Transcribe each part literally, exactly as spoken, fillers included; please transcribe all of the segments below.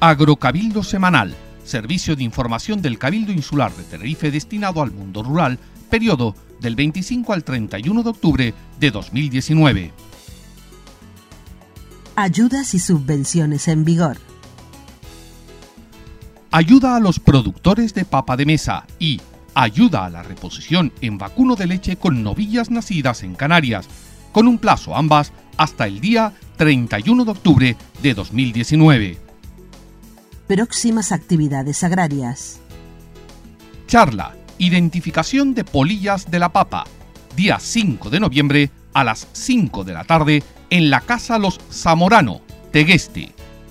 Agrocabildo Semanal, servicio de información del Cabildo Insular de Tenerife destinado al mundo rural, periodo del veinticinco al treinta y uno de octubre de dos mil diecinueve. Ayudas y subvenciones en vigor. Ayuda a los productores de papa de mesa y ayuda a la reposición en vacuno de leche con novillas nacidas en Canarias, con un plazo ambas hasta el día treinta y uno de octubre de dos mil diecinueve. Próximas actividades agrarias. Charla, identificación de polillas de la papa, día cinco de noviembre a las cinco de la tarde en la Casa Los Zamorano, Tegueste.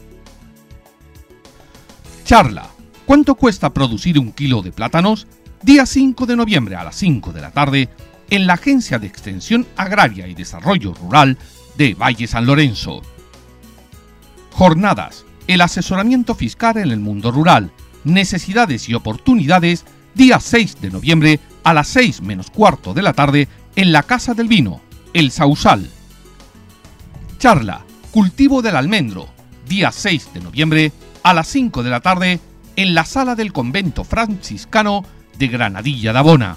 Charla, ¿cuánto cuesta producir un kilo de plátanos? Día cinco de noviembre a las cinco de la tarde en la Agencia de Extensión Agraria y Desarrollo Rural de Valle San Lorenzo. Jornadas, el asesoramiento fiscal en el mundo rural, necesidades y oportunidades, día seis de noviembre a las seis menos cuarto de la tarde en la Casa del Vino, El Sausal. Charla, cultivo del almendro, día seis de noviembre a las cinco de la tarde en la sala del convento franciscano de Granadilla de Abona.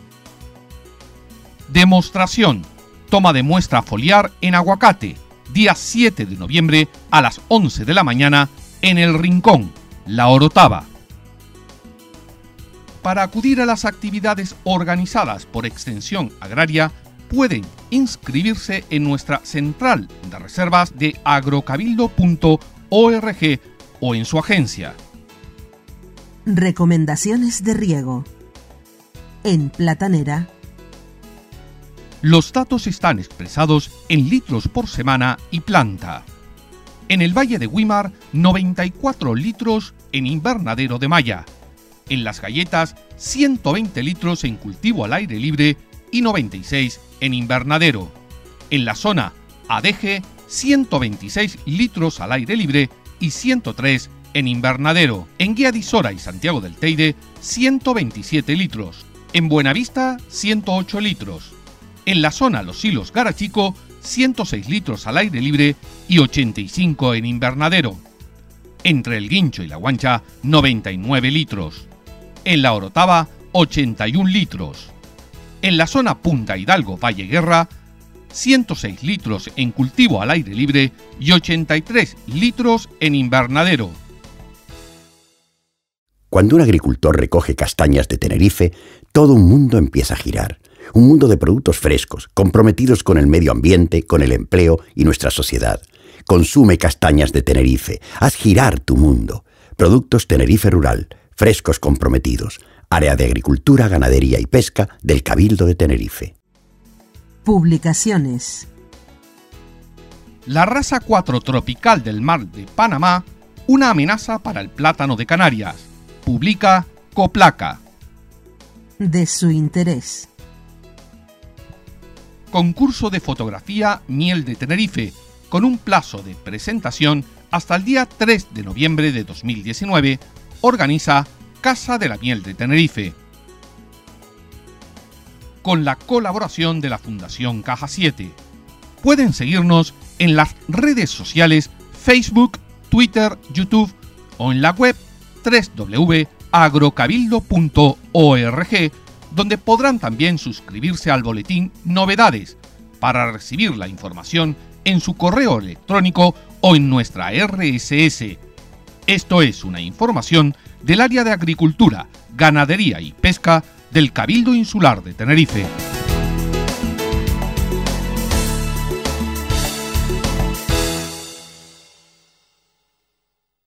Demostración, toma de muestra foliar en aguacate, día siete de noviembre a las once de la mañana en El Rincón, La Orotava. Para acudir a las actividades organizadas por Extensión Agraria, pueden inscribirse en nuestra central de reservas de agrocabildo punto org o en su agencia. Recomendaciones de riego. En Platanera, los datos están expresados en litros por semana y planta. En el Valle de Güímar, noventa y cuatro litros en invernadero de malla. En Las Galletas, ciento veinte litros en cultivo al aire libre y noventa y seis en invernadero. En la zona Adeje, ciento veintiséis litros al aire libre y ciento tres en invernadero. En Guía de Isora y Santiago del Teide, ciento veintisiete litros. En Buenavista, ciento ocho litros. En la zona Los Silos Garachico, ciento seis litros al aire libre y ochenta y cinco en invernadero. Entre el Guincho y la Guancha, noventa y nueve litros. En la Orotava, ochenta y un litros. En la zona Punta Hidalgo Valle Guerra, ciento seis litros en cultivo al aire libre y ochenta y tres litros en invernadero. Cuando un agricultor recoge castañas de Tenerife, todo un mundo empieza a girar. Un mundo de productos frescos, comprometidos con el medio ambiente, con el empleo y nuestra sociedad. Consume castañas de Tenerife. Haz girar tu mundo. Productos Tenerife Rural. Frescos comprometidos. Área de Agricultura, Ganadería y Pesca del Cabildo de Tenerife. Publicaciones. La raza cuatro tropical del mar de Panamá, una amenaza para el plátano de Canarias. Publica Coplaca. De su interés. Concurso de fotografía Miel de Tenerife, con un plazo de presentación hasta el día tres de noviembre de dos mil diecinueve, organiza Casa de la Miel de Tenerife. Con la colaboración de la Fundación Caja siete. Pueden seguirnos en las redes sociales Facebook, Twitter, YouTube o en la web doble u doble u doble u punto agrocabildo punto org, donde podrán también suscribirse al boletín Novedades para recibir la información en su correo electrónico o en nuestra erre ese ese. Esto es una información del área de Agricultura, Ganadería y Pesca del Cabildo Insular de Tenerife.